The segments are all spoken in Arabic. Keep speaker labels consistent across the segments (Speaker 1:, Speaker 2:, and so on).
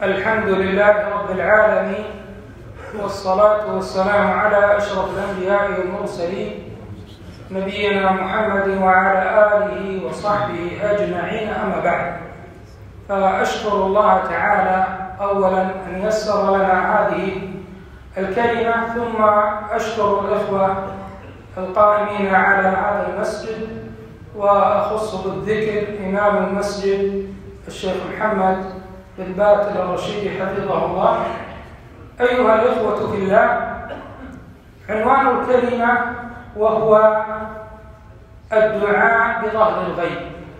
Speaker 1: الحمد لله رب العالمين، والصلاة والسلام على أشرف الأنبياء والمرسلين نبينا محمد وعلى آله وصحبه أجمعين، أما بعد. فأشكر الله تعالى أولا أن يسر لنا هذه الكلمة، ثم أشكر الإخوة القائمين على هذا المسجد، وأخص بالذكر إمام المسجد الشيخ محمد بن باتل الرشيدي حفظه الله. أيها الإخوة في الله، عنوان الكلمة وهو الدعاء بظهر الغيب،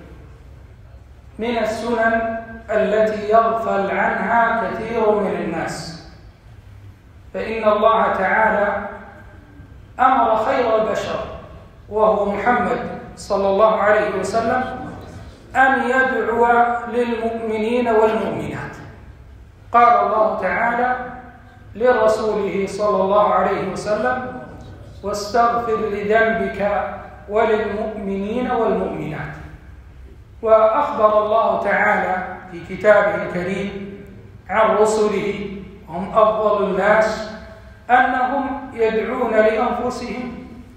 Speaker 1: من السنن التي يغفل عنها كثير من الناس، فإن الله تعالى أمر خير البشر وهو محمد صلى الله عليه وسلم أن يدعو للمؤمنين والمؤمنات. قال الله تعالى لرسوله صلى الله عليه وسلم: واستغفر لذنبك وللمؤمنين والمؤمنات. وأخبر الله تعالى في كتابه الكريم عن رسله، هم أفضل الناس، أنهم يدعون لأنفسهم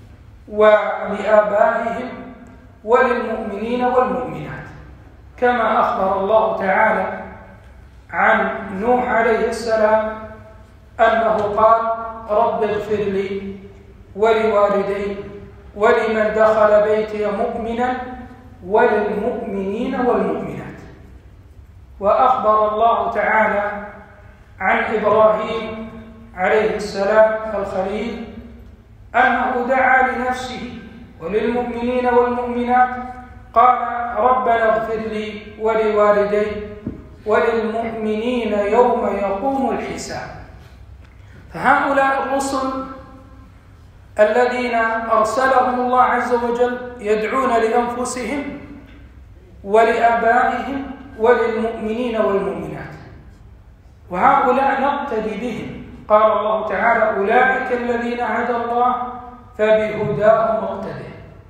Speaker 1: ولآبائهم وللمؤمنين والمؤمنات، كما أخبر الله تعالى عن نوح عليه السلام أنه قال: رب اغفر لي ولوالدي ولمن دخل بيتي مؤمنا وللمؤمنين والمؤمنات. وأخبر الله تعالى عن إبراهيم عليه السلام الخليل أنه دعا لنفسه وللمؤمنين والمؤمنات، قال: ربنا اغفر لي ولوالدي وللمؤمنين يوم يقوم الحساب. فهؤلاء الرسل الذين أرسلهم الله عز وجل يدعون لأنفسهم ولآبائهم وللمؤمنين والمؤمنات، وهؤلاء نقتدي بهم. قال الله تعالى: أولئك الذين هدى الله فبهداهم مقتدى.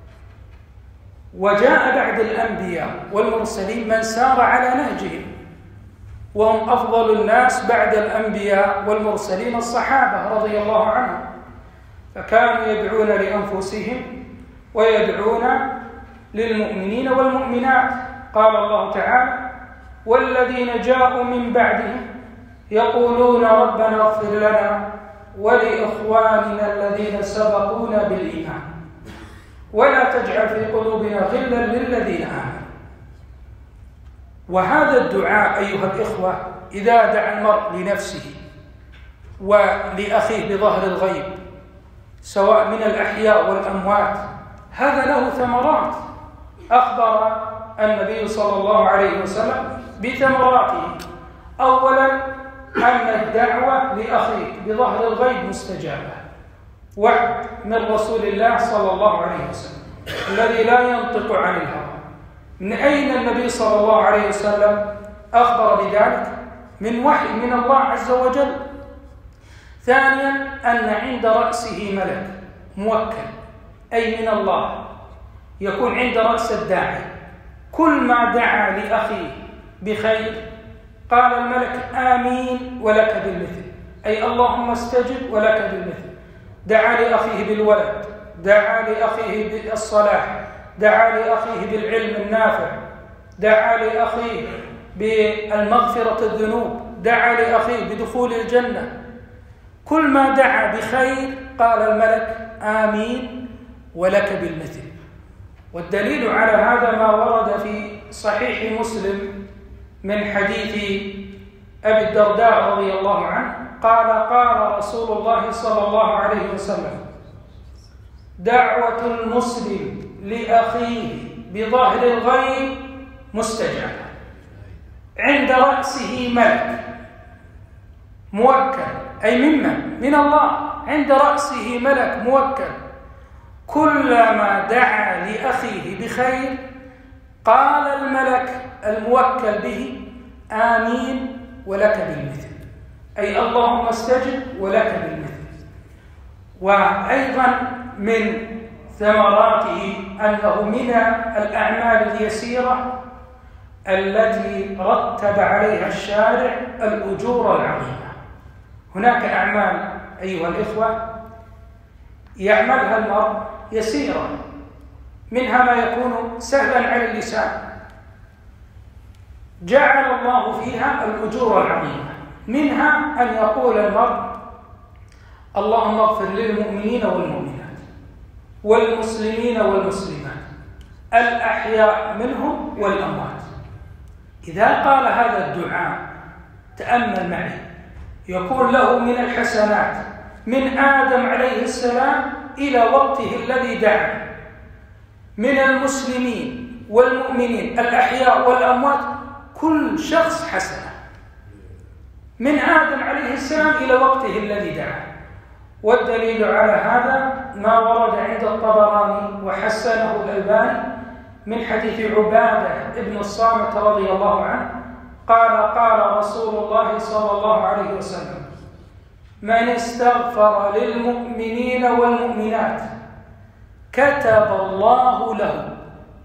Speaker 1: وجاء بعد الأنبياء والمرسلين من سار على نهجهم، وهم أفضل الناس بعد الأنبياء والمرسلين الصحابة رضي الله عنهم، فكانوا يدعون لأنفسهم ويدعون للمؤمنين والمؤمنات. قال الله تعالى: والذين جاءوا من بعدهم يقولون ربنا اغفر لنا ولإخواننا الذين سبقونا بالإيمان ولا تجعل في قلوبنا غلا للذين آمنوا. وهذا الدعاء أيها الإخوة، إذا دعا المرء لنفسه ولأخيه بظهر الغيب سواء من الأحياء والأموات، هذا له ثمرات. أخبر النبي صلى الله عليه وسلم بثمراته. أولا، أن الدعوة لأخيك بظهر الغيب مستجابة، وعد من رسول الله صلى الله عليه وسلم الذي لا ينطق عن الهوى. من أين النبي صلى الله عليه وسلم أخبر بذلك؟ من وحي من الله عز وجل. ثانيا، أن عند رأسه ملك موكل، أي من الله، يكون عند رأس الداعي. كل ما دعا لأخيه بخير قال الملك: آمين ولك بالمثل، أي اللهم استجب ولك بالمثل. دعا لأخيه بالولد، دعا لأخيه بالصلاح، دعا لأخيه بالعلم النافع، دعا لأخيه بالمغفرة الذنوب، دعا لأخيه بدخول الجنة. كل ما دعا بخير قال الملك: آمين ولك بالمثل. والدليل على هذا ما ورد في صحيح مسلم من حديث أبي الدرداء رضي الله عنه قال: قال رسول الله صلى الله عليه وسلم: دعوة المسلم لأخيه بظهر الغيب مستجابة. عند رأسه ملك موكل، أي من الله، عند رأسه ملك موكل. كلما دعا لأخيه بخير قال الملك الموكل به: آمين ولك بالمثل، أي اللهم استجب ولك بالمثل. وأيضا من ثمراته أنه من الأعمال اليسيرة التي رتب عليها الشارع الأجور العظيمة. هناك أعمال أيها الإخوة يعملها المرء يسيرا، منها ما يكون سهلا على اللسان، جعل الله فيها الأجور العظيمة. منها أن يقول المرء اللهم اغفر للمؤمنين والمؤمنات والمسلمين والمسلمات الأحياء منهم والأموات. إذا قال هذا الدعاء تأمل معي، يكون له من الحسنات من آدم عليه السلام إلى وقته الذي دعا، من المسلمين والمؤمنين الأحياء والأموات، كل شخص حسنة من آدم عليه السلام إلى وقته الذي دعا. والدليل على هذا ما ورد عند الطبراني وحسنه الألباني من حديث عبادة ابن الصامت رضي الله عنه قال رسول الله صلى الله عليه وسلم: من استغفر للمؤمنين والمؤمنات كتب الله له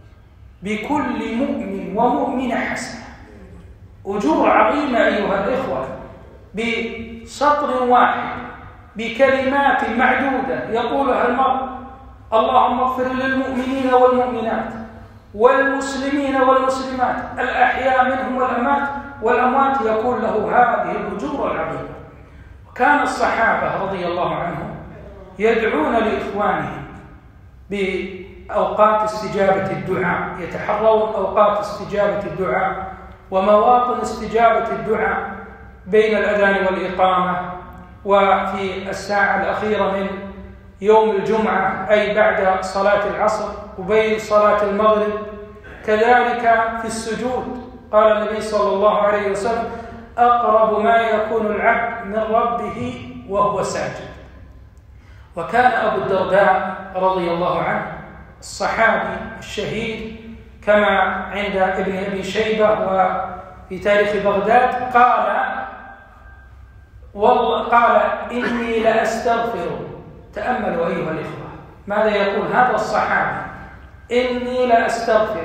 Speaker 1: بكل مؤمن ومؤمنة حسنة. أجور عظيمة أيها الإخوة، بسطر واحد، بكلمات معدودة يقولها المرء: اللهم اغفر للمؤمنين والمؤمنات والمسلمين والمسلمات الأحياء منهم والأموات، يكون له هذه الأجور العظيمة. كان الصحابة رضي الله عنهم يدعون لإخوانهم بأوقات استجابة الدعاء، يتحرون أوقات استجابة الدعاء ومواطن استجابة الدعاء بين الأذان والإقامة، وفي الساعة الأخيرة من يوم الجمعة أي بعد صلاة العصر وبين صلاة المغرب، كذلك في السجود. قال النبي صلى الله عليه وسلم: أقرب ما يكون العبد من ربه وهو ساجد. وكان أبو الدرداء رضي الله عنه الصحابي الشهيد كما عند ابن أبي شيبة وفي تاريخ بغداد قال إني لأستغفر. تأملوا أيها الإخوة ماذا يقول هذا الصحابي: إني لأستغفر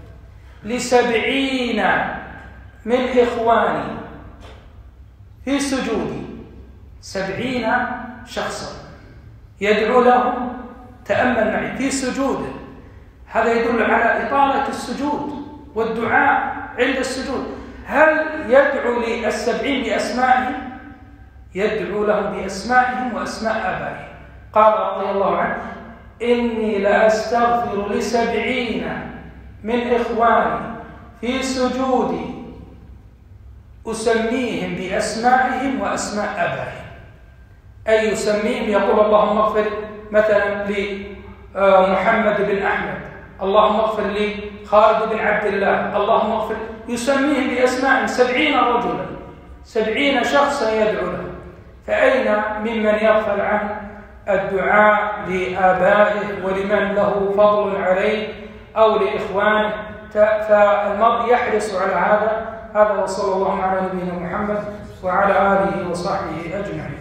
Speaker 1: ل70 من إخواني في سجودي. 70 شخصا يدعو لهم، تأمل معي، في سجوده. هذا يدل على إطالة السجود والدعاء عند السجود. هل يدعو ل70 بأسمائهم؟ يدعو لهم بأسمائهم وأسماء آبائهم. قال رضي الله عنه: إني لأستغفر ل70 من إخواني في سجودي أسميهم بأسمائهم وأسماء آبائهم. أي يسميهم، يقول اللهم اغفر مثلا لمحمد بن أحمد، اللهم اغفر لي خالد بن عبد الله، اللهم اغفر، يسميهم بأسمائهم. 70 رجلا، 70 شخصا يدعو لهم. فأين ممن يغفل عن الدعاء لآبائه ولمن له فضل عليه أو لإخوانه؟ فالمرء يحرص على هذا. وصلى الله على نبينا محمد وعلى آله وصحبه أجمعين.